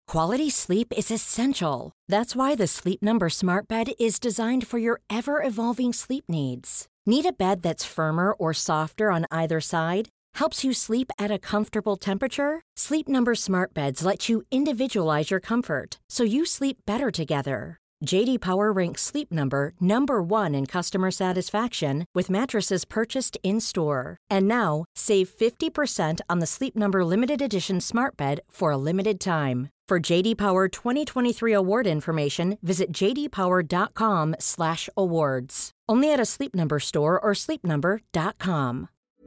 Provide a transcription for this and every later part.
Quality sleep is essential. That's why the Sleep Number Smart Bed is designed for your ever-evolving sleep needs. Need a bed that's firmer or softer on either side? Helps you sleep at a comfortable temperature? Sleep Number Smart Beds let you individualize your comfort, so you sleep better together. J.D. Power ranks Sleep Number number 1 in customer satisfaction with mattresses purchased in-store. And now, save 50% on the Sleep Number Limited Edition Smart Bed for a limited time. For J.D. Power 2023 award information, visit jdpower.com/awards. Only at a Sleep Number store or sleepnumber.com.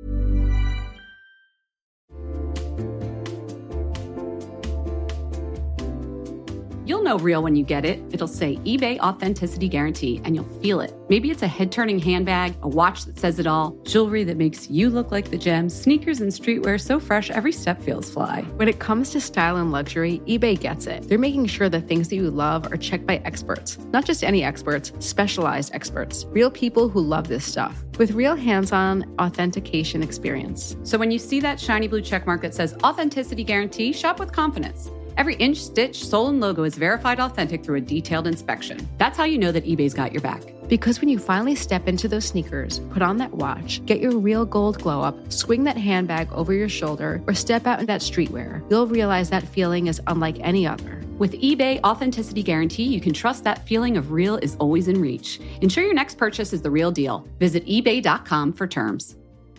You'll know real when you get it. It'll say eBay Authenticity Guarantee, and you'll feel it. Maybe it's a head-turning handbag, a watch that says it all, jewelry that makes you look like the gems, sneakers and streetwear so fresh every step feels fly. When it comes to style and luxury, eBay gets it. They're making sure the things that you love are checked by experts. Not just any experts, specialized experts. Real people who love this stuff. With real hands-on authentication experience. So when you see that shiny blue checkmark that says Authenticity Guarantee, shop with confidence. Every inch, stitch, sole, and logo is verified authentic through a detailed inspection. That's how you know that eBay's got your back. Because when you finally step into those sneakers, put on that watch, get your real gold glow up, swing that handbag over your shoulder, or step out in that streetwear, you'll realize that feeling is unlike any other. With eBay Authenticity Guarantee, you can trust that feeling of real is always in reach. Ensure your next purchase is the real deal. Visit ebay.com for terms.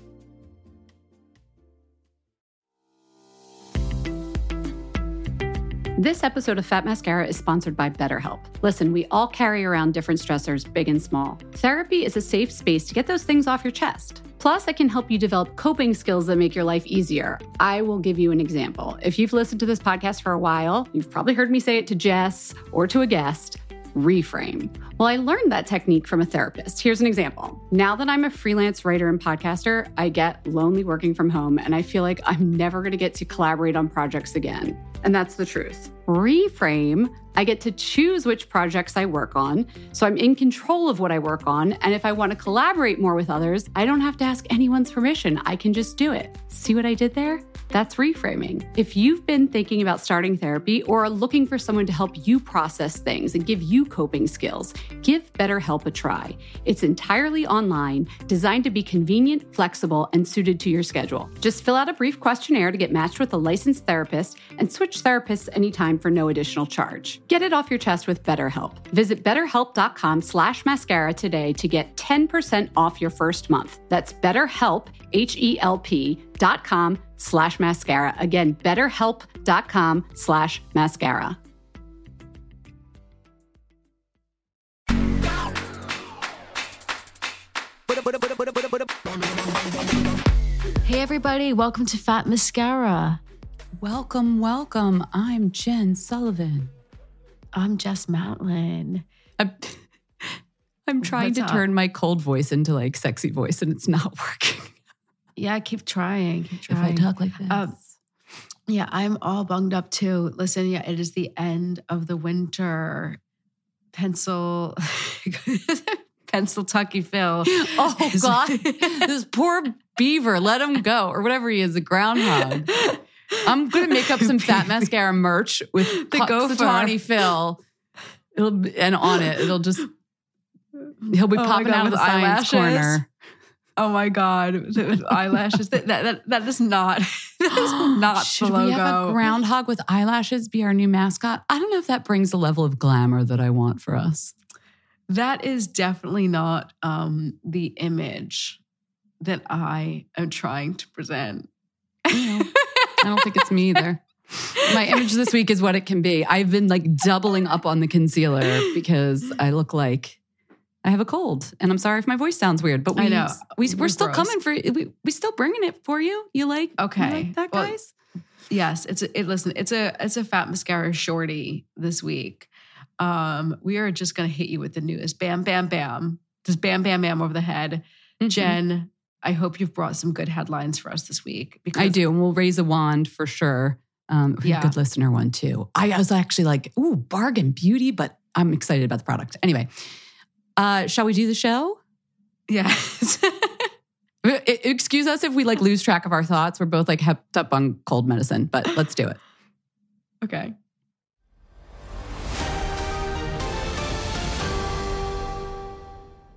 This episode of Fat Mascara is sponsored by BetterHelp. Listen, we all carry around different stressors, big and small. Therapy is a safe space to get those things off your chest. Plus, it can help you develop coping skills that make your life easier. I will give you an example. If you've listened to this podcast for a while, you've probably heard me say it to Jess or to a guest. Reframe. Well, I learned that technique from a therapist. Here's an example. Now that I'm a freelance writer and podcaster, I get lonely working from home, and I feel like I'm never going to get to collaborate on projects again. And that's the truth. Reframe, I get to choose which projects I work on, so I'm in control of what I work on, and if I want to collaborate more with others, I don't have to ask anyone's permission. I can just do it. See what I did there? That's reframing. If you've been thinking about starting therapy or are looking for someone to help you process things and give you coping skills, give BetterHelp a try. It's entirely online, designed to be convenient, flexible, and suited to your schedule. Just fill out a brief questionnaire to get matched with a licensed therapist and switch therapists anytime for no additional charge. Get it off your chest with BetterHelp. Visit betterhelp.com/mascara today to get 10% off your first month. That's BetterHelp, HELP.com/mascara. Again, betterhelp.com/mascara. Hey everybody, welcome to Fat Mascara. Welcome, welcome. I'm Jen Sullivan. I'm Jess Matlin. I'm trying to turn my cold voice into like sexy voice and it's not working. Yeah, keep trying. If I talk like this. Yeah, I'm all bunged up too. Listen, yeah, it is the end of the winter. Pennsyltucky Phil. Oh God, this poor beaver, let him go. Or whatever he is, a groundhog. I'm going to make up some Fat Mascara merch with the Punxsutawney Phil. And on it, he'll be popping out of the science corner. Oh my God, with eyelashes. That is not Should the logo. We have a groundhog with eyelashes be our new mascot? I don't know if that brings the level of glamour that I want for us. That is definitely not the image that I am trying to present. I don't think it's me either. My image this week is what it can be. I've been like doubling up on the concealer because I look like I have a cold. And I'm sorry if my voice sounds weird, but we're still gross. coming for we still bringing it for you. You like that, guys? Yes, it's a Fat Mascara shorty this week. We are just going to hit you with the news. Bam, bam, bam. Just bam, bam, bam over the head. Mm-hmm. Jen, I hope you've brought some good headlines for us this week. I do. And we'll raise a wand for sure. A good listener one too. I was actually like, ooh, bargain beauty, but I'm excited about the product. Anyway, shall we do the show? Yes. Excuse us if we like lose track of our thoughts. We're both like hepped up on cold medicine, but let's do it. Okay.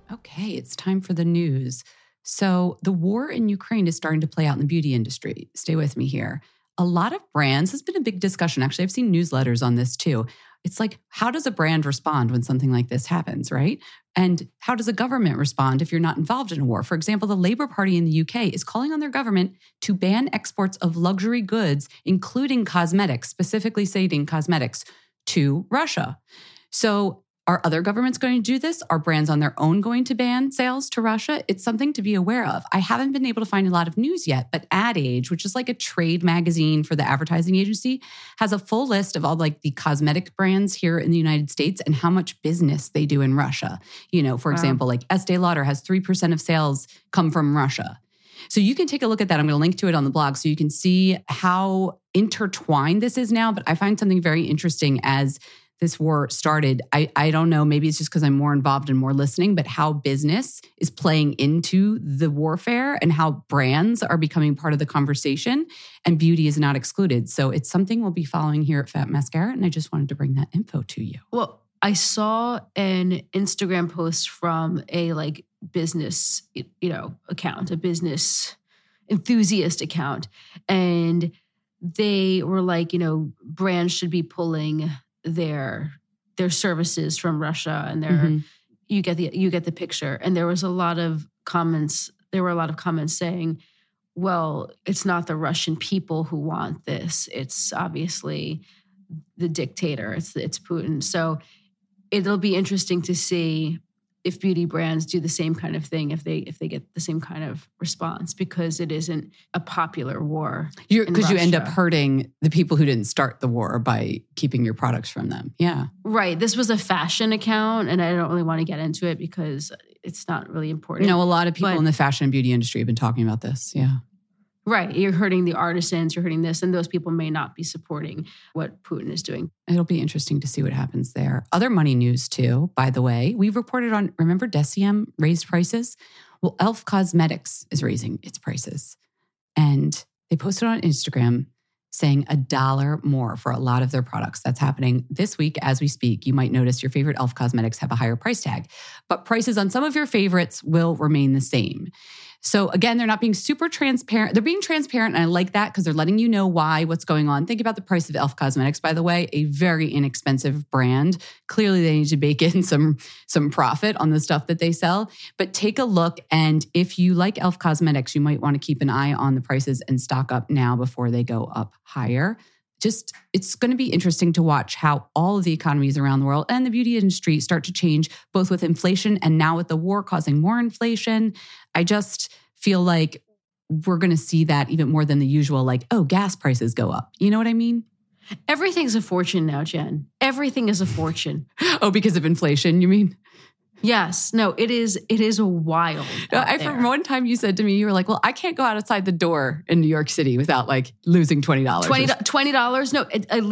Okay, it's time for the news. So the war in Ukraine is starting to play out in the beauty industry. Stay with me here. A lot of brands, has been a big discussion. Actually, I've seen newsletters on this too. It's like, how does a brand respond when something like this happens, right? And how does a government respond if you're not involved in a war? For example, the Labour Party in the UK is calling on their government to ban exports of luxury goods, including cosmetics, specifically stating cosmetics, to Russia. So are other governments going to do this? Are brands on their own going to ban sales to Russia? It's something to be aware of. I haven't been able to find a lot of news yet, but Ad Age, which is like a trade magazine for the advertising agency, has a full list of all like the cosmetic brands here in the United States and how much business they do in Russia. You know, for example, like Estee Lauder has 3% of sales come from Russia. So you can take a look at that. I'm going to link to it on the blog so you can see how intertwined this is now. But I find something very interesting as this war started. I don't know, maybe it's just because I'm more involved and more listening, but how business is playing into the warfare and how brands are becoming part of the conversation, and beauty is not excluded. So it's something we'll be following here at Fat Mascara, and I just wanted to bring that info to you. Well, I saw an Instagram post from a like business, account, a business enthusiast account, and they were like, brands should be pulling their services from Russia, and you get the picture. And there was a lot of comments. There were a lot of comments saying, well, it's not the Russian people who want this. It's obviously the dictator. It's Putin. So it'll be interesting to see if beauty brands do the same kind of thing, if they get the same kind of response, because it isn't a popular war. Because you end up hurting the people who didn't start the war by keeping your products from them. Yeah. Right. This was a fashion account, and I don't really want to get into it because it's not really important. A lot of people in the fashion and beauty industry have been talking about this. Yeah. Right. You're hurting the artisans, you're hurting this, and those people may not be supporting what Putin is doing. It'll be interesting to see what happens there. Other money news too, by the way. We've reported on, remember Deciem raised prices? Well, e.l.f. Cosmetics is raising its prices. And they posted on Instagram saying $1 more for a lot of their products. That's happening this week as we speak. You might notice your favorite e.l.f. Cosmetics have a higher price tag, but prices on some of your favorites will remain the same. So again, they're not being super transparent. They're being transparent, and I like that because they're letting you know what's going on. Think about the price of e.l.f. Cosmetics, by the way, a very inexpensive brand. Clearly, they need to bake in some profit on the stuff that they sell. But take a look, and if you like e.l.f. Cosmetics, you might want to keep an eye on the prices and stock up now before they go up higher. It's going to be interesting to watch how all of the economies around the world and the beauty industry start to change, both with inflation and now with the war causing more inflation. I just feel like we're going to see that even more than the usual, like, gas prices go up. You know what I mean? Everything's a fortune now, Jen. Everything is a fortune. Oh, because of inflation, you mean? Yes. No, it is wild. I remember one time you said to me, you were like, well, I can't go outside the door in New York City without like losing $20. $20? No,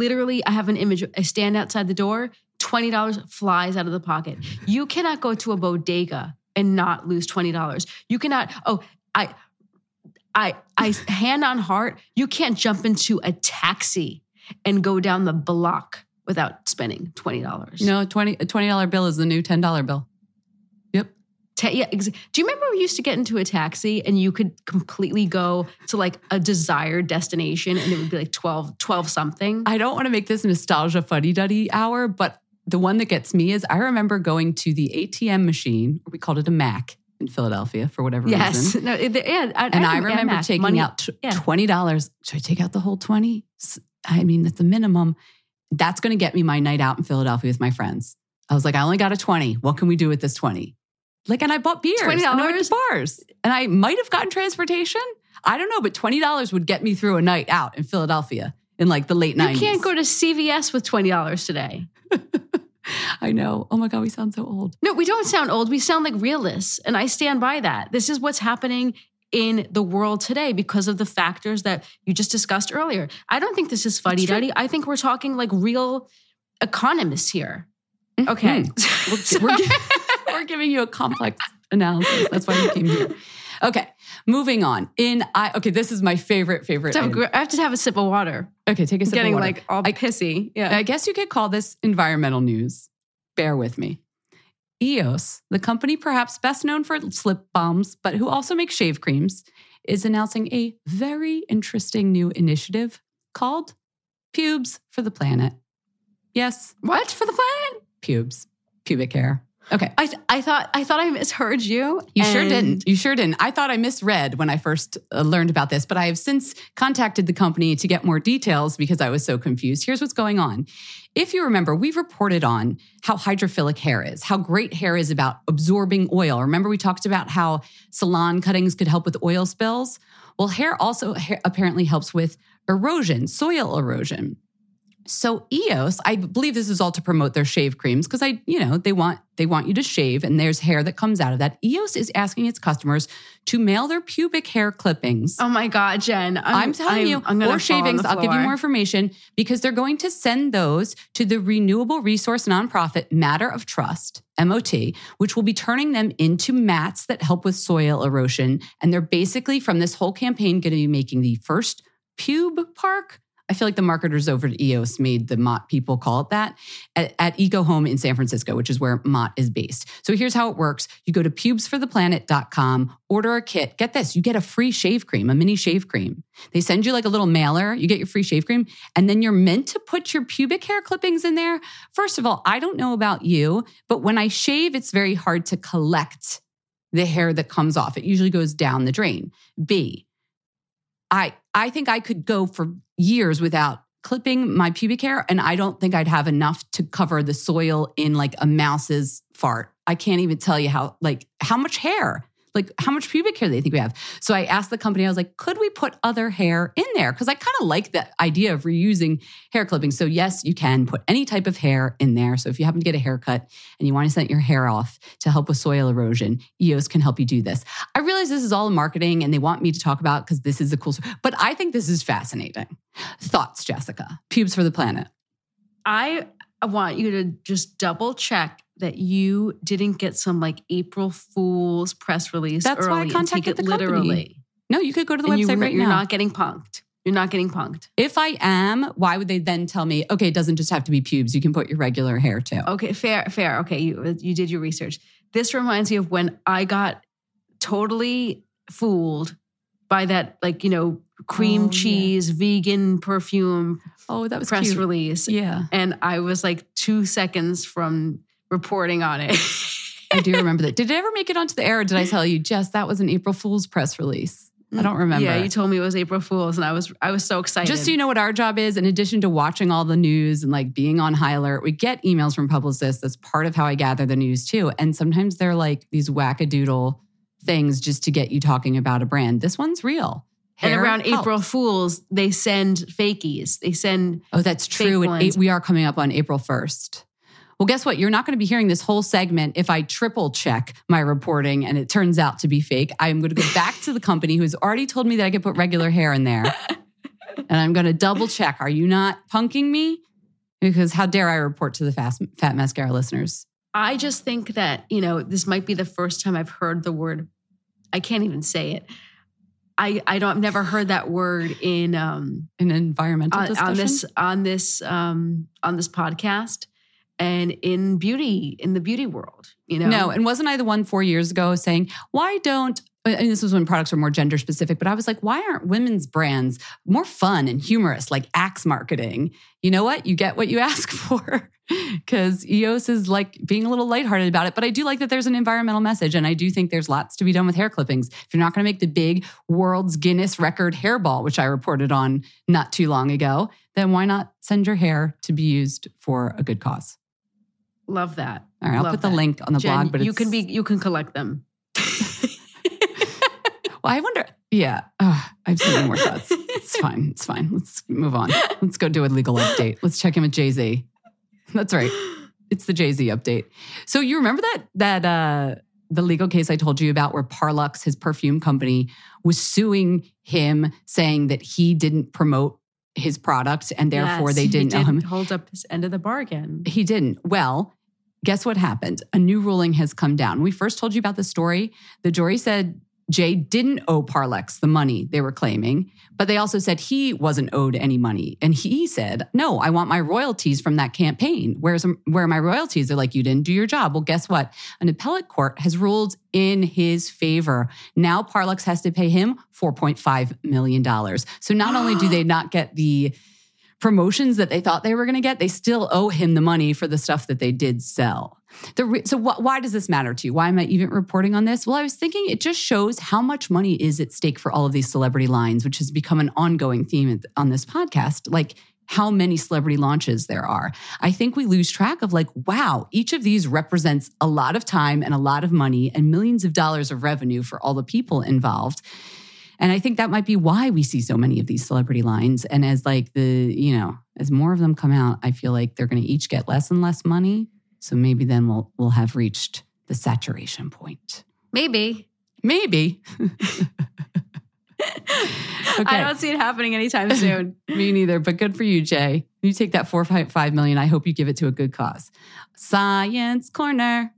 I have an image. I stand outside the door, $20 flies out of the pocket. You cannot go to a bodega and not lose $20. You cannot, I hand on heart, you can't jump into a taxi and go down the block without spending $20. No, a $20 bill is the new $10 bill. Yep. Do you remember we used to get into a taxi and you could completely go to like a desired destination and it would be like 12 something? I don't want to make this nostalgia fuddy-duddy hour, but the one that gets me is I remember going to the ATM machine, or we called it a Mac in Philadelphia for whatever reason. No, I remember taking out $20. Should I take out the whole 20? I mean, that's the minimum. That's going to get me my night out in Philadelphia with my friends. I was like, I only got a 20. What can we do with this 20? Like, and I bought beers. $20? And I went to bars. And I might have gotten transportation. I don't know, but $20 would get me through a night out in Philadelphia in like the late 90s. You can't go to CVS with $20 today. I know. Oh my God, we sound so old. No, we don't sound old. We sound like realists. And I stand by that. This is what's happening in the world today because of the factors that you just discussed earlier. I don't think this is fuddy-duddy. I think we're talking like real economists here. Mm-hmm. Okay. We're giving you a complex analysis. That's why we came here. Okay, moving on. This is my favorite. I have to have a sip of water. Okay, take a sip of water. Getting like all pissy. Yeah. I guess you could call this environmental news. Bear with me. EOS, the company perhaps best known for slip balms, but who also makes shave creams, is announcing a very interesting new initiative called Pubes for the Planet. Yes. What for the planet? Pubes. Pubic hair. Okay. I thought I misheard you. You sure didn't. You sure didn't. I thought I misread when I first learned about this, but I have since contacted the company to get more details because I was so confused. Here's what's going on. If you remember, we've reported on how hydrophilic hair is, how great hair is about absorbing oil. Remember we talked about how salon cuttings could help with oil spills? Well, hair also apparently helps with erosion, soil erosion. So EOS, I believe this is all to promote their shave creams because they want you to shave and there's hair that comes out of that. EOS is asking its customers to mail their pubic hair clippings. Oh my God, Jen. I'm telling you, or shavings, I'll give you more information because they're going to send those to the renewable resource nonprofit Matter of Trust, MOT, which will be turning them into mats that help with soil erosion. And they're basically from this whole campaign going to be making the first pube park. I feel like the marketers over at EOS made the Mott people call it that, at Eco Home in San Francisco, which is where Mott is based. So here's how it works. You go to pubesfortheplanet.com, order a kit. Get this, you get a free shave cream, a mini shave cream. They send you like a little mailer, you get your free shave cream, and then you're meant to put your pubic hair clippings in there. First of all, I don't know about you, but when I shave, it's very hard to collect the hair that comes off. It usually goes down the drain. B, I think I could go for years without clipping my pubic hair, and I don't think I'd have enough to cover the soil in like a mouse's fart. I can't even tell you how much hair, like how much pubic hair they think we have. So I asked the company, I was like, could we put other hair in there? Because I kind of like the idea of reusing hair clippings. So yes, you can put any type of hair in there. So if you happen to get a haircut and you want to set your hair off to help with soil erosion, EOS can help you do this. I realize this is all marketing and they want me to talk about because this is a cool story, but I think this is fascinating. Thoughts, Jessica? Pubes for the Planet. I want you to just double check that you didn't get some like April Fool's press release. That's early why I contacted the company. Literally. No, you could go to the website right now. You're not getting punked. You're not getting punked. If I am, why would they then tell me, okay, it doesn't just have to be pubes. You can put your regular hair too. Okay, fair. Okay, you did your research. This reminds me of when I got totally fooled by that, cream cheese, vegan perfume that was press cute. Release. Yeah. And I was like 2 seconds from reporting on it. I do remember that. Did it ever make it onto the air or did I tell you, Jess, that was an April Fool's press release? I don't remember. Yeah, you told me it was April Fool's and I was so excited. Just so you know what our job is, in addition to watching all the news and like being on high alert, we get emails from publicists. That's part of how I gather the news too. And sometimes they're like these wackadoodle things just to get you talking about a brand. This one's real. And Hair around helps. April Fool's, they send fakies. They send that's true. We are coming up on April 1st. Well, guess what? You're not going to be hearing this whole segment if I triple check my reporting and it turns out to be fake. I'm going to go back to the company who's already told me that I could put regular hair in there. And I'm going to double check. Are you not punking me? Because how dare I report to the Fat Mascara listeners? I just think that, this might be the first time I've heard the word, I can't even say it. I've never heard that word in an environmental discussion on this podcast and in the beauty world, No, and wasn't I the one 4 years ago saying, why don't, and this was when products were more gender specific, but I was like, why aren't women's brands more fun and humorous, like Axe marketing? You know what? You get what you ask for. Because EOS is like being a little lighthearted about it. But I do like that there's an environmental message. And I do think there's lots to be done with hair clippings. If you're not going to make the big world's Guinness record hairball, which I reported on not too long ago, then why not send your hair to be used for a good cause? Love that. All right, I'll put the link on the Jen, blog. But you can collect them. Well, I wonder. Yeah, I have so many more thoughts. It's fine. Let's move on. Let's go do a legal update. Let's check in with Jay-Z. That's right. It's the Jay-Z update. So you remember that the legal case I told you about where Parlux, his perfume company, was suing him saying that he didn't promote his product and therefore they didn't know him. Hold up his end of the bargain. He didn't. Well, guess what happened? A new ruling has come down. We first told you about the story. The jury said Jay didn't owe Parlex the money they were claiming, but they also said he wasn't owed any money. And he said, no, I want my royalties from that campaign. Where are my royalties? They're like, you didn't do your job. Well, guess what? An appellate court has ruled in his favor. Now Parlex has to pay him $4.5 million. So not only do they not get the promotions that they thought they were going to get, they still owe him the money for the stuff that they did sell. Why does this matter to you? Why am I even reporting on this? Well, I was thinking it just shows how much money is at stake for all of these celebrity lines, which has become an ongoing theme on this podcast, like how many celebrity launches there are. I think we lose track of like, wow, each of these represents a lot of time and a lot of money and millions of dollars of revenue for all the people involved. And I think that might be why we see so many of these celebrity lines. And as like as more of them come out, I feel like they're going to each get less and less money. So maybe then we'll have reached the saturation point. Maybe. Okay. I don't see it happening anytime soon. Me neither, but good for you, Jay. You take that $4.5 million. I hope you give it to a good cause. Science Corner.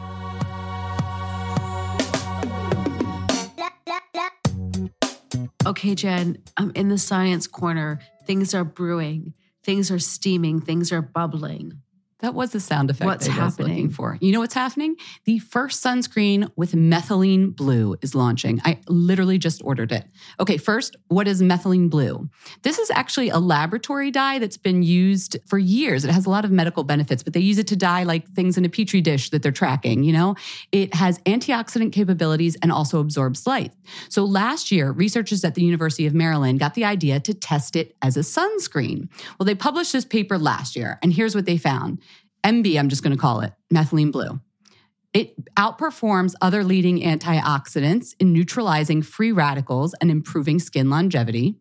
Okay, Jen, I'm in the science corner. Things are brewing. Things are steaming. Things are bubbling. That was the sound effect What's I was happening? looking for. You know what's happening? The first sunscreen with methylene blue is launching. I literally just ordered it. Okay, first, what is methylene blue? This is actually a laboratory dye that's been used for years. It has a lot of medical benefits, but they use it to dye like things in a petri dish that they're tracking, you know? It has antioxidant capabilities and also absorbs light. So last year, researchers at the University of Maryland got the idea to test it as a sunscreen. Well, they published this paper last year, and here's what they found. MB, I'm just going to call it, methylene blue. It outperforms other leading antioxidants in neutralizing free radicals and improving skin longevity.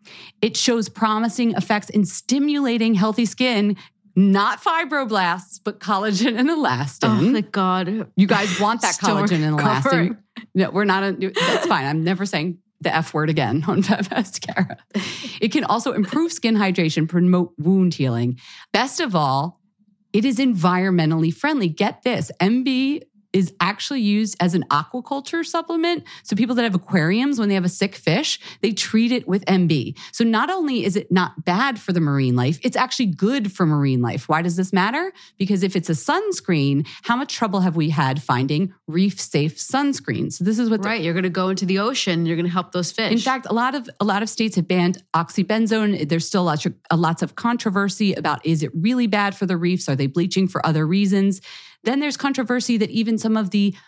It shows promising effects in stimulating healthy skin, not fibroblasts, but collagen and elastin. Oh, thank God. You guys want that collagen and elastin. Covering. No, we're not. That's fine. I'm never saying the F word again on Fat Mascara. It can also improve skin hydration, promote wound healing. Best of all, it is environmentally friendly. Get this, MB is actually used as an aquaculture supplement. So people that have aquariums, when they have a sick fish, they treat it with MB. So not only is it not bad for the marine life, it's actually good for marine life. Why does this matter? Because if it's a sunscreen, how much trouble have we had finding reef-safe sunscreens? So this is what Right, you're going to go into the ocean, you're going to help those fish. In fact, a lot of states have banned oxybenzone. There's still lots of controversy about, is it really bad for the reefs? Are they bleaching for other reasons? Then there's controversy that even some of the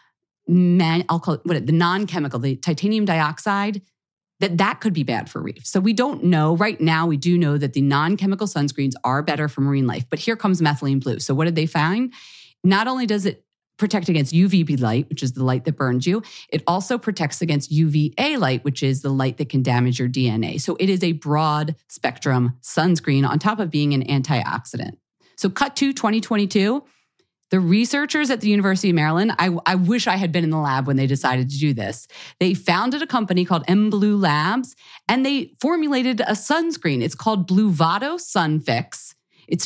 I'll call it the non-chemical, the titanium dioxide, that could be bad for reefs. So we don't know. Right now, we do know that the non-chemical sunscreens are better for marine life. But here comes methylene blue. So what did they find? Not only does it protect against UVB light, which is the light that burns you, it also protects against UVA light, which is the light that can damage your DNA. So it is a broad spectrum sunscreen on top of being an antioxidant. So cut to 2022. The researchers at the University of Maryland, I wish I had been in the lab when they decided to do this. They founded a company called mBlue Labs, and they formulated a sunscreen. It's called Bluvato Sunfix. It's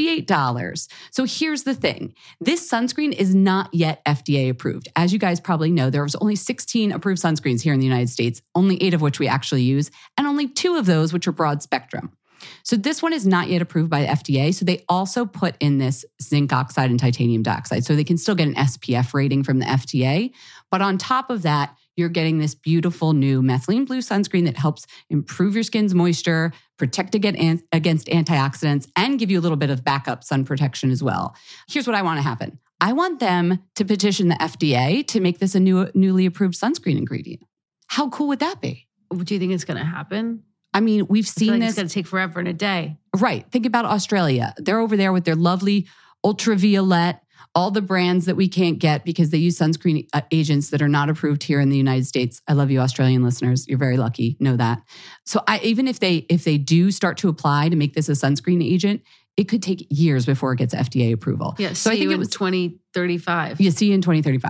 $58. So here's the thing. This sunscreen is not yet FDA approved. As you guys probably know, there was only 16 approved sunscreens here in the United States, only 8 of which we actually use, and only 2 of those which are broad spectrum. So this one is not yet approved by the FDA. So they also put in this zinc oxide and titanium dioxide. So they can still get an SPF rating from the FDA. But on top of that, you're getting this beautiful new methylene blue sunscreen that helps improve your skin's moisture, protect against antioxidants, and give you a little bit of backup sun protection as well. Here's what I want to happen. I want them to petition the FDA to make this a newly approved sunscreen ingredient. How cool would that be? Do you think it's going to happen? I mean, we've seen this. It's going to take forever and a day. Right. Think about Australia. They're over there with their lovely ultraviolet, all the brands that we can't get because they use sunscreen agents that are not approved here in the United States. I love you, Australian listeners. You're very lucky. Know that. So even if they do start to apply to make this a sunscreen agent, it could take years before it gets FDA approval. Yeah, so I think it was 2035. Yeah, see you in 2035.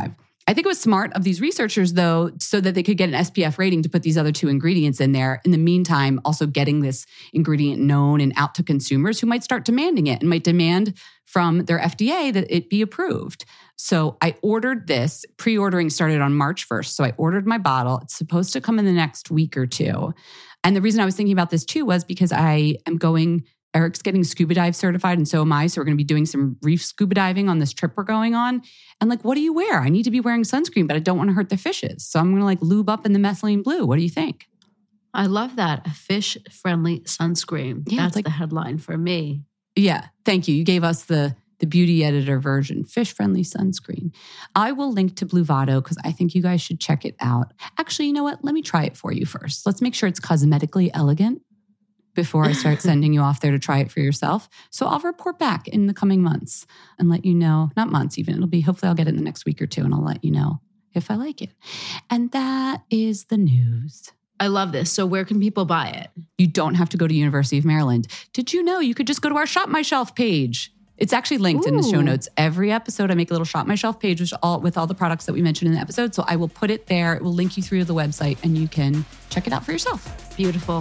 I think it was smart of these researchers, though, so that they could get an SPF rating to put these other 2 ingredients in there. In the meantime, also getting this ingredient known and out to consumers who might start demanding it and might demand from their FDA that it be approved. So I ordered this. Pre-ordering started on March 1st. So I ordered my bottle. It's supposed to come in the next week or 2. And the reason I was thinking about this too was because Eric's getting scuba dive certified and so am I. So we're going to be doing some reef scuba diving on this trip we're going on. And like, what do you wear? I need to be wearing sunscreen, but I don't want to hurt the fishes. So I'm going to like lube up in the methylene blue. What do you think? I love that. A fish-friendly sunscreen. Yeah, that's like the headline for me. Yeah. Thank you. You gave us the beauty editor version, fish-friendly sunscreen. I will link to Bluvato because I think you guys should check it out. Actually, you know what? Let me try it for you first. Let's make sure it's cosmetically elegant before I start sending you off there to try it for yourself. So I'll report back in the coming months and let you know, not months even, hopefully I'll get it in the next week or 2 and I'll let you know if I like it. And that is the news. I love this. So where can people buy it? You don't have to go to University of Maryland. Did you know you could just go to our Shop My Shelf page? It's actually linked in the show notes. Every episode, I make a little Shop My Shelf page with all the products that we mentioned in the episode. So I will put it there. It will link you through the website and you can check it out for yourself. Beautiful.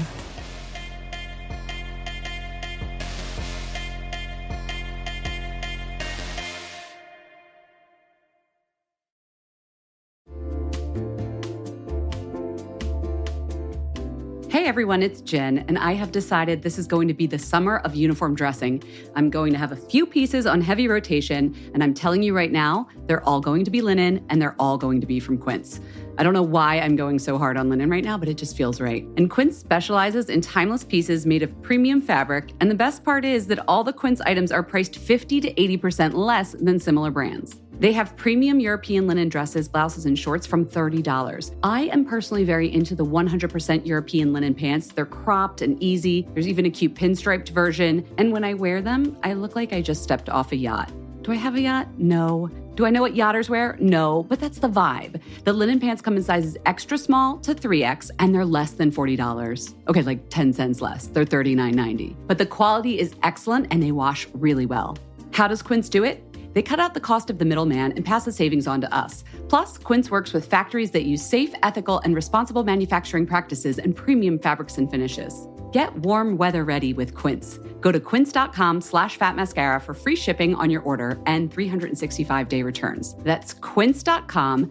Hey everyone, it's Jen, and I have decided this is going to be the summer of uniform dressing. I'm going to have a few pieces on heavy rotation, and I'm telling you right now, they're all going to be linen, and they're all going to be from Quince. I don't know why I'm going so hard on linen right now, but it just feels right. And Quince specializes in timeless pieces made of premium fabric, and the best part is that all the Quince items are priced 50 to 80% less than similar brands. They have premium European linen dresses, blouses, and shorts from $30. I am personally very into the 100% European linen pants. They're cropped and easy. There's even a cute pinstriped version. And when I wear them, I look like I just stepped off a yacht. Do I have a yacht? No. Do I know what yachters wear? No, but that's the vibe. The linen pants come in sizes extra small to 3X, and they're less than $40. Okay, like 10 cents less. They're $39.90. But the quality is excellent, and they wash really well. How does Quince do it? They cut out the cost of the middleman and pass the savings on to us. Plus, Quince works with factories that use safe, ethical, and responsible manufacturing practices and premium fabrics and finishes. Get warm weather ready with Quince. Go to quince.com/fatmascara for free shipping on your order and 365-day returns. That's quince.com,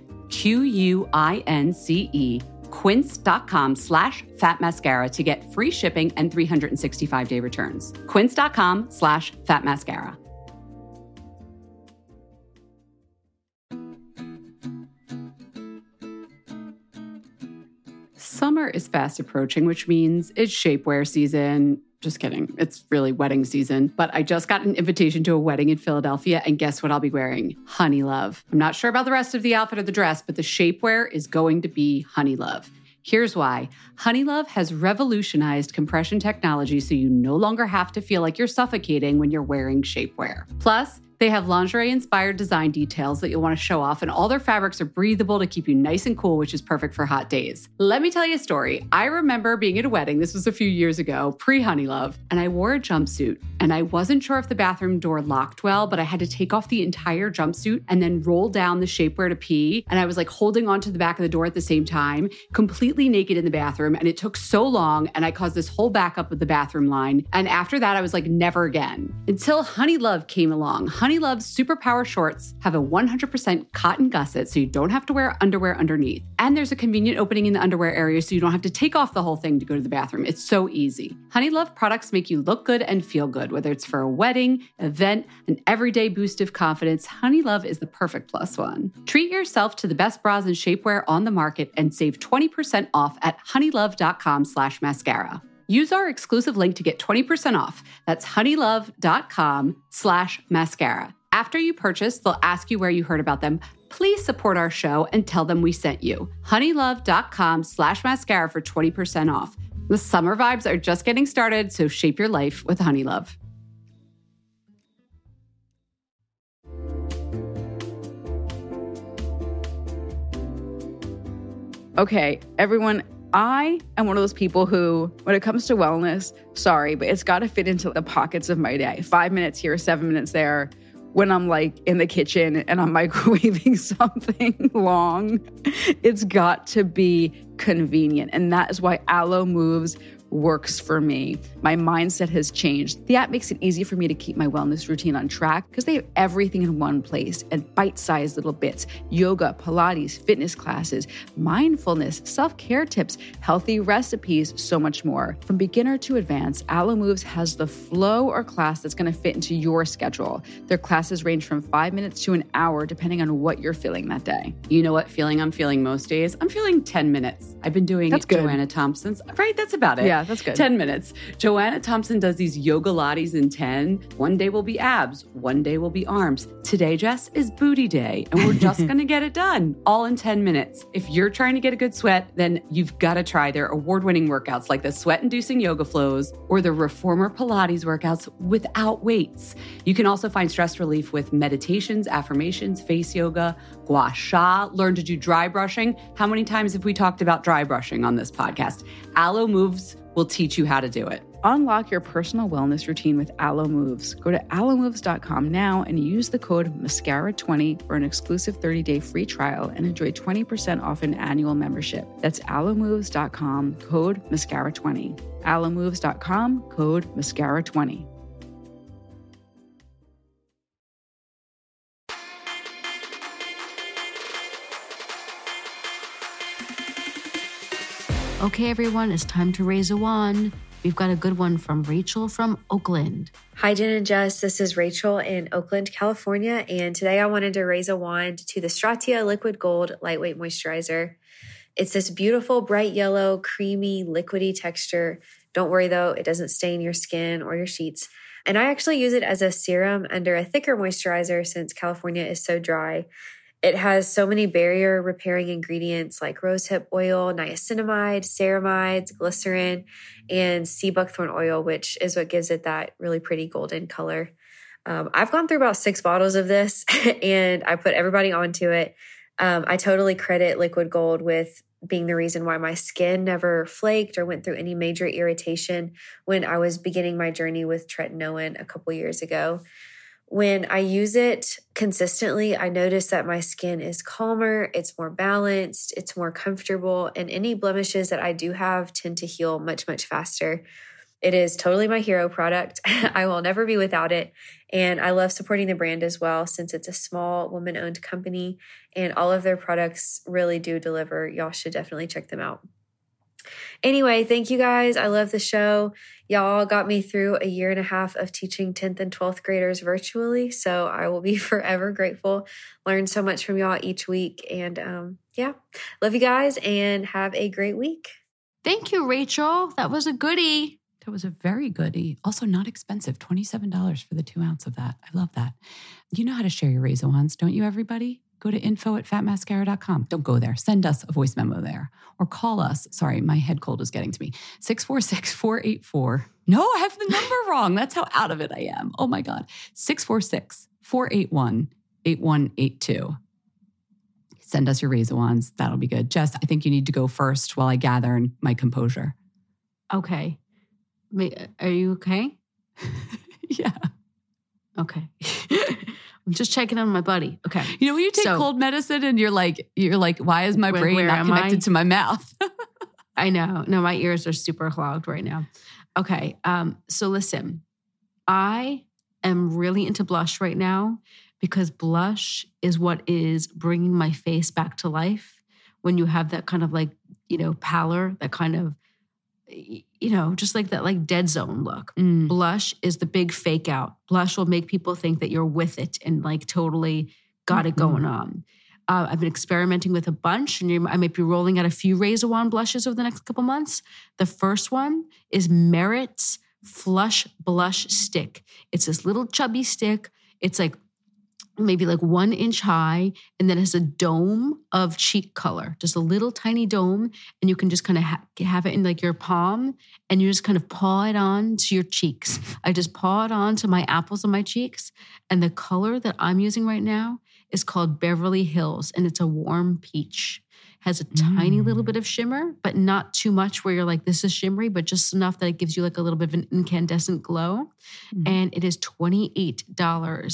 QUINCE, quince.com/fatmascara to get free shipping and 365-day returns. Quince.com/fatmascara. Summer is fast approaching, which means it's shapewear season. Just kidding. It's really wedding season. But I just got an invitation to a wedding in Philadelphia, and guess what I'll be wearing? Honey Love. I'm not sure about the rest of the outfit or the dress, but the shapewear is going to be Honey Love. Here's why. Honey Love has revolutionized compression technology so you no longer have to feel like you're suffocating when you're wearing shapewear. Plus, they have lingerie-inspired design details that you'll want to show off, and all their fabrics are breathable to keep you nice and cool, which is perfect for hot days. Let me tell you a story. I remember being at a wedding, this was a few years ago, pre-Honey Love, and I wore a jumpsuit, and I wasn't sure if the bathroom door locked well, but I had to take off the entire jumpsuit and then roll down the shapewear to pee, and I was like holding onto the back of the door at the same time, completely naked in the bathroom, and it took so long, and I caused this whole backup of the bathroom line, and after that, I was like, never again. Until Honey Love came along. Honey Love's Superpower shorts have a 100% cotton gusset, so you don't have to wear underwear underneath. And there's a convenient opening in the underwear area, so you don't have to take off the whole thing to go to the bathroom. It's so easy. Honey Love products make you look good and feel good, whether it's for a wedding, event, an everyday boost of confidence. Honey Love is the perfect plus one. Treat yourself to the best bras and shapewear on the market and save 20% off at honeylove.com/mascara. Use our exclusive link to get 20% off. That's honeylove.com/mascara. After you purchase, they'll ask you where you heard about them. Please support our show and tell them we sent you. honeylove.com/mascara for 20% off. The summer vibes are just getting started, so shape your life with Honey Love. Okay, everyone, I am one of those people who, when it comes to wellness, sorry, but it's got to fit into the pockets of my day. 5 minutes here, 7 minutes there. when I'm like in the kitchen and I'm microwaving something long. It's got to be convenient. And that is why Alo Moves works for me. My mindset has changed. The app makes it easy for me to keep my wellness routine on track because they have everything in one place and bite-sized little bits: yoga, Pilates, fitness classes, mindfulness, self-care tips, healthy recipes, so much more. From beginner to advanced, Alo Moves has the flow or class that's going to fit into your schedule. Their classes range from 5 minutes to an hour, depending on what you're feeling that day. You know what feeling I'm feeling most days? I'm feeling 10 minutes. I've been doing Joanna Thompson's, right? That's about it. Yeah, that's good. 10 minutes. Joanna Thompson does these yoga lattes in 10. One day will be abs. One day will be arms. Today, Jess, is booty day. And we're just going to get it done all in 10 minutes. If you're trying to get a good sweat, then you've got to try their award-winning workouts like the sweat-inducing yoga flows or the reformer Pilates workouts without weights. You can also find stress relief with meditations, affirmations, face yoga, gua sha, learn to do dry brushing. How many times have we talked about dry brushing on this podcast? Alo Moves will teach you how to do it. Unlock your personal wellness routine with Alo Moves. Go to alomoves.com now and use the code MASCARA20 for an exclusive 30-day free trial and enjoy 20% off an annual membership. That's alomoves.com, code MASCARA20. alomoves.com, code MASCARA20. Okay, everyone, it's time to raise a wand. We've got a good one from Rachel from Oakland. Hi, Jen and Jess. This is Rachel in Oakland, California. And today I wanted to raise a wand to the Stratia Liquid Gold Lightweight Moisturizer. It's this beautiful, bright yellow, creamy, liquidy texture. Don't worry, though, it doesn't stain your skin or your sheets. And I actually use it as a serum under a thicker moisturizer since California is so dry. It has so many barrier repairing ingredients like rosehip oil, niacinamide, ceramides, glycerin, and sea buckthorn oil, which is what gives it that really pretty golden color. I've gone through about 6 bottles of this and I put everybody onto it. I totally credit Liquid Gold with being the reason why my skin never flaked or went through any major irritation when I was beginning my journey with tretinoin a couple years ago. When I use it consistently, I notice that my skin is calmer, it's more balanced, it's more comfortable, and any blemishes that I do have tend to heal much, much faster. It is totally my hero product. I will never be without it. And I love supporting the brand as well since it's a small woman-owned company and all of their products really do deliver. Y'all should definitely check them out. Anyway, thank you guys. I love the show. Y'all got me through a 1.5 years of teaching 10th and 12th graders virtually. So I will be forever grateful. Learn so much from y'all each week. And love you guys and have a great week. Thank you, Rachel. That was a goodie. That was a very goodie. Also not expensive, $27 for the 2 ounce of that. I love that. You know how to share your razor wands, don't you, everybody? Go to info@fatmascara.com. Don't go there. Send us a voice memo there. Or call us. Sorry, my head cold is getting to me. 646-484. No, I have the number wrong. That's how out of it I am. Oh my God. 646-481-8182. Send us your razor wands. That'll be good. Jess, I think you need to go first while I gather my composure. Okay. Are you okay? Yeah. Okay. I'm just checking on my buddy. Okay. You know, when you take cold medicine and you're like, why is my brain not connected to my mouth? I know. No, my ears are super clogged right now. Okay. So listen, I am really into blush right now because blush is what is bringing my face back to life. When you have that kind of like, pallor, that kind of, just like that like dead zone look. Blush is the big fake out. Blush will make people think that you're with it and like totally got it going on. I've been experimenting with a bunch and I might be rolling out a few razor wand blushes over the next couple months. The first one is Merit's Flush Blush Stick. It's this little chubby stick. It's like maybe like 1 inch high, and then it has a dome of cheek color, just a little tiny dome. And you can just kind of have it in like your palm and you just kind of paw it on to your cheeks. I just paw it on to my apples on my cheeks. And the color that I'm using right now is called Beverly Hills, and it's a warm peach. Has a tiny little bit of shimmer, but not too much where you're like, this is shimmery, but just enough that it gives you like a little bit of an incandescent glow. And it is $28.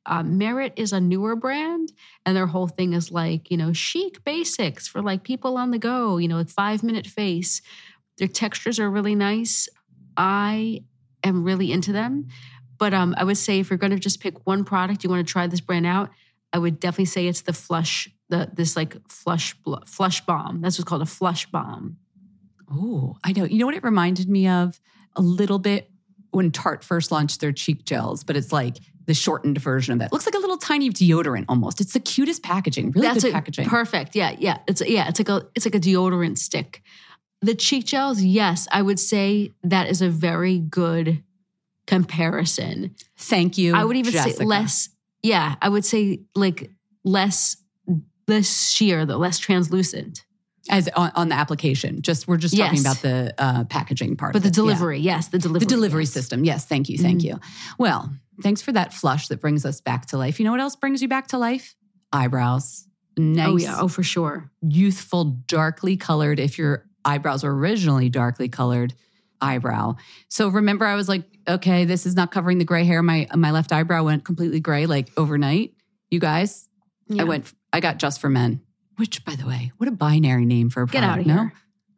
Merit is a newer brand, and their whole thing is like, chic basics for like people on the go, like 5-minute face. Their textures are really nice. I am really into them. But I would say if you're going to just pick one product, you want to try this brand out, I would definitely say it's the flush balm. That's what's called a flush balm. Oh, I know. You know what it reminded me of a little bit when Tarte first launched their cheek gels, but it's like the shortened version of that. It looks like a little tiny deodorant almost. It's the cutest packaging. Really good packaging. Perfect. Yeah. It's like a deodorant stick. The cheek gels, yes, I would say that is a very good comparison. Thank you. I would even Jessica. say less. Yeah, I would say like less sheer though, less translucent. As on the application. We're just talking about the packaging part. But the delivery, yeah. yes, the delivery. The delivery system. Yes, thank you. Thank you. Well, thanks for that flush that brings us back to life. You know what else brings you back to life? Eyebrows. Nice. Oh yeah, for sure. Youthful, darkly colored, if your eyebrows were originally darkly colored, eyebrow. So remember I was like, okay, this is not covering the gray hair. My left eyebrow went completely gray like overnight. You guys, Yeah. I got Just for Men, which by the way, what a binary name for a product. Get out of here.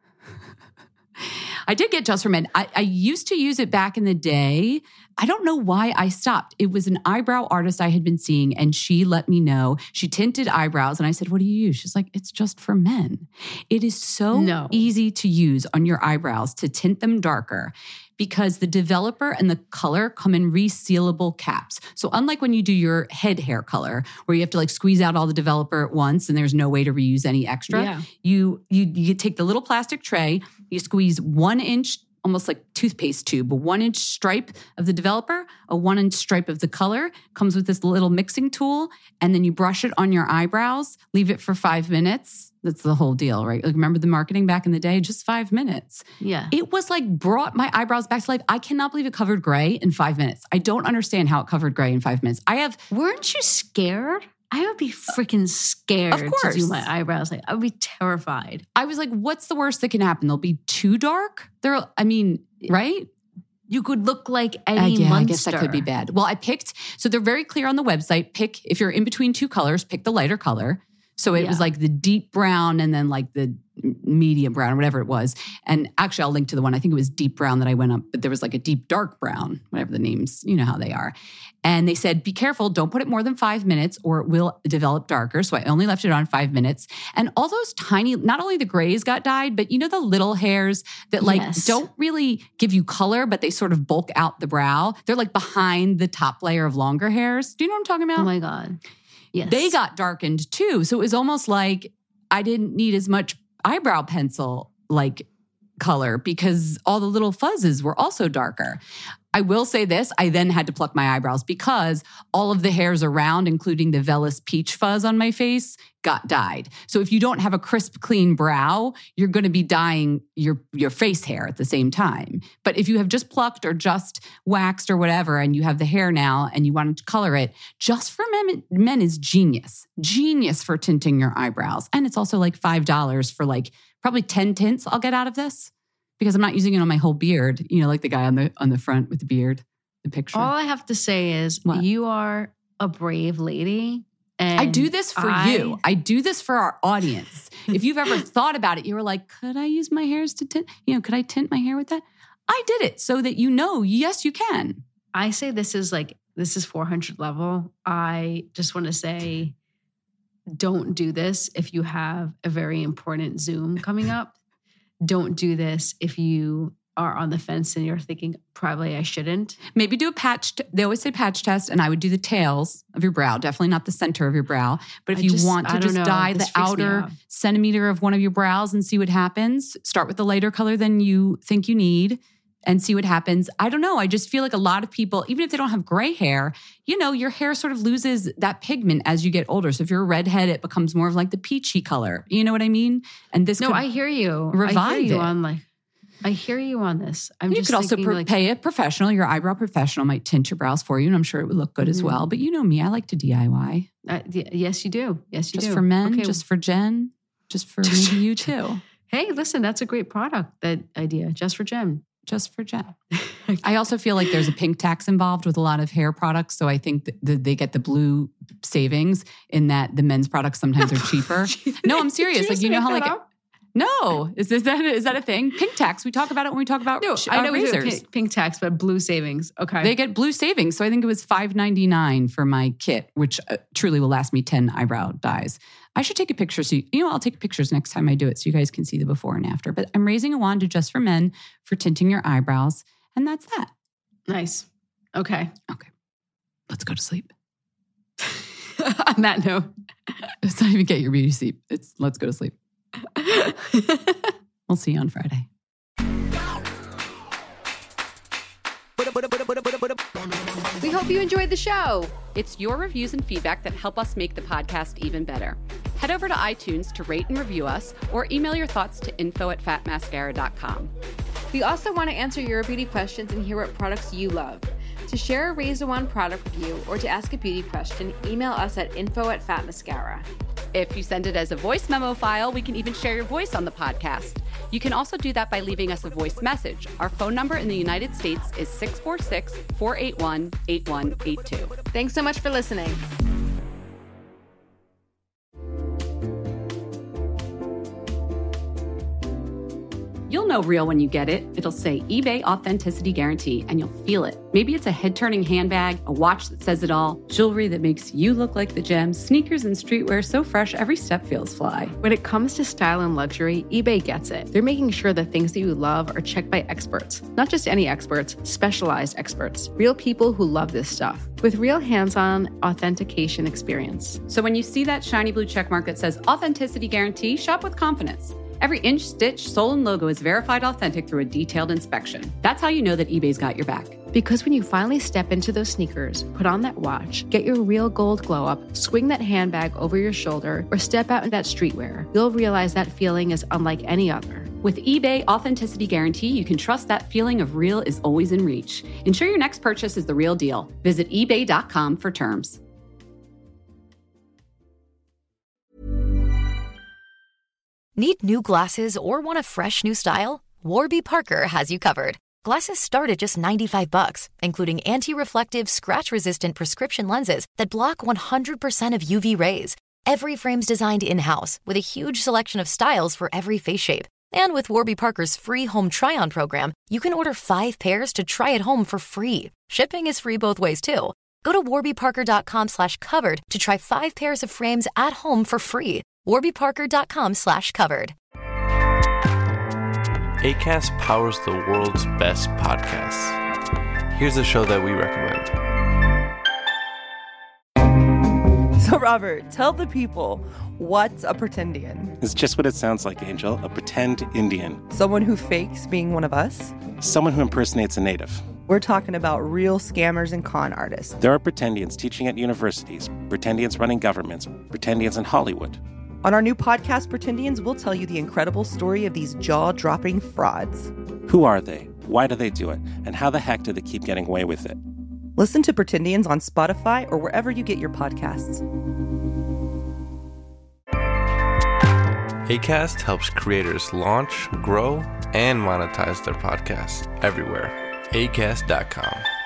I did get Just for Men. I used to use it back in the day. I don't know why I stopped. It was an eyebrow artist I had been seeing, and she let me know. She tinted eyebrows, and I said, what do you use? She's like, it's Just for Men. It is so easy to use on your eyebrows to tint them darker because the developer and the color come in resealable caps. So unlike when you do your head hair color, where you have to like squeeze out all the developer at once and there's no way to reuse any extra, you take the little plastic tray, you squeeze 1 inch, almost like toothpaste tube, a 1 inch stripe of the developer, a 1 inch stripe of the color, comes with this little mixing tool, and then you brush it on your eyebrows, leave it for 5 minutes. That's the whole deal, right? Like remember the marketing back in the day? Just 5 minutes. Yeah. It was like brought my eyebrows back to life. I cannot believe it covered gray in 5 minutes. I don't understand how it covered gray in 5 minutes. Weren't you scared? I would be freaking scared to do my eyebrows. Like I would be terrified. I was like, what's the worst that can happen? They'll be too dark? Right? You could look like any monster. I guess that could be bad. Well, so they're very clear on the website. If you're in between two colors, pick the lighter color. So it was like the deep brown and then like the medium brown, whatever it was. And actually, I'll link to the one, I think it was deep brown that I went up, but there was like a deep dark brown, whatever the names, you know how they are. And they said, be careful, don't put it more than 5 minutes or it will develop darker. So I only left it on 5 minutes. And all those tiny, not only the grays got dyed, but you know the little hairs that don't really give you color, but they sort of bulk out the brow. They're like behind the top layer of longer hairs. Do you know what I'm talking about? Oh my God. Yes. They got darkened too. So it was almost like I didn't need as much eyebrow pencil like color because all the little fuzzes were also darker. I will say this, I then had to pluck my eyebrows because all of the hairs around, including the Velis peach fuzz on my face, got dyed. So if you don't have a crisp, clean brow, you're going to be dyeing your face hair at the same time. But if you have just plucked or just waxed or whatever, and you have the hair now and you wanted to color it, Just for Men is genius. Genius for tinting your eyebrows. And it's also like $5 for like probably 10 tints I'll get out of this. Because I'm not using it on my whole beard, you know, like the guy on the front with the beard, the picture. All I have to say is you are a brave lady. And I do this for you. I do this for our audience. If you've ever thought about it, you were like, could I use my hairs to tint? You know, could I tint my hair with that? I did it so that you know, yes, you can. I say this is 400 level. I just want to say, don't do this if you have a very important Zoom coming up. Don't do this if you are on the fence and you're thinking, probably I shouldn't. Maybe do a patch. They always say patch test, and I would do the tails of your brow, definitely not the center of your brow. But if you want to just dye the outer centimeter of one of your brows and see what happens, start with the lighter color than you think you need and see what happens. I don't know. I just feel like a lot of people, even if they don't have gray hair, you know, your hair sort of loses that pigment as you get older. So if you're a redhead, it becomes more of like the peachy color. You know what I mean? And this I hear you. Revive it. I hear you on this. You could also pay a professional. Your eyebrow professional might tint your brows for you, and I'm sure it would look good as well. But you know me, I like to DIY. Yes, you do. Yes, you do. Just for men, just for Jen, just for maybe you too. Hey, listen, that's a great product, that idea. Just for Jen. just for Jen. I also feel like there's a pink tax involved with a lot of hair products. So I think they get the blue savings in that the men's products sometimes are cheaper. No, I'm serious. Like, you know how like... No, is that a thing? Pink tax. We talk about it when we talk about I know razors. Pink tax, but blue savings. Okay, they get blue savings. So I think it was $5.99 for my kit, which truly will last me 10 eyebrow dyes. I should take a picture. So I'll take pictures next time I do it, so you guys can see the before and after. But I'm raising a wand to Just for Men for tinting your eyebrows, and that's that. Nice. Okay. Let's go to sleep. On that note, It's not even get your beauty sleep. It's let's go to sleep. We'll see you on Friday. We hope you enjoyed the show. It's your reviews and feedback that help us make the podcast even better. Head over to iTunes to rate and review us, or email your thoughts to info@fatmascara.com. We also want to answer your beauty questions and hear what products you love. To share a Raise a Wand product review or to ask a beauty question, email us at info@fatmascara. If you send it as a voice memo file, we can even share your voice on the podcast. You can also do that by leaving us a voice message. Our phone number in the United States is 646-481-8182. Thanks so much for listening. You'll know real when you get it. It'll say eBay Authenticity Guarantee, and you'll feel it. Maybe it's a head-turning handbag, a watch that says it all, jewelry that makes you look like the gem, sneakers and streetwear so fresh every step feels fly. when it comes to style and luxury, eBay gets it. They're making sure the things that you love are checked by experts. Not just any experts, specialized experts. Real people who love this stuff. With real hands-on authentication experience. So when you see that shiny blue checkmark that says Authenticity Guarantee, shop with confidence. Every inch, stitch, sole, and logo is verified authentic through a detailed inspection. That's how you know that eBay's got your back. Because when you finally step into those sneakers, put on that watch, get your real gold glow up, swing that handbag over your shoulder, or step out in that streetwear, you'll realize that feeling is unlike any other. With eBay Authenticity Guarantee, you can trust that feeling of real is always in reach. Ensure your next purchase is the real deal. Visit ebay.com for terms. Need new glasses or want a fresh new style? Warby Parker has you covered. Glasses start at just $95, including anti-reflective, scratch-resistant prescription lenses that block 100% of UV rays. Every frame's designed in-house with a huge selection of styles for every face shape. And with Warby Parker's free home try-on program, you can order 5 pairs to try at home for free. Shipping is free both ways, too. Go to warbyparker.com/covered to try 5 pairs of frames at home for free. warbyparker.com/covered. Acast powers the world's best podcasts. Here's a show that we recommend. So, Robert, tell the people, what's a pretendian? It's just what it sounds like, Angel. A pretend Indian. Someone who fakes being one of us? Someone who impersonates a native. We're talking about real scammers and con artists. There are pretendians teaching at universities, pretendians running governments, pretendians in Hollywood. On our new podcast, Pretendians, we'll tell you the incredible story of these jaw-dropping frauds. Who are they? Why do they do it? And how the heck do they keep getting away with it? Listen to Pretendians on Spotify or wherever you get your podcasts. Acast helps creators launch, grow, and monetize their podcasts everywhere. Acast.com.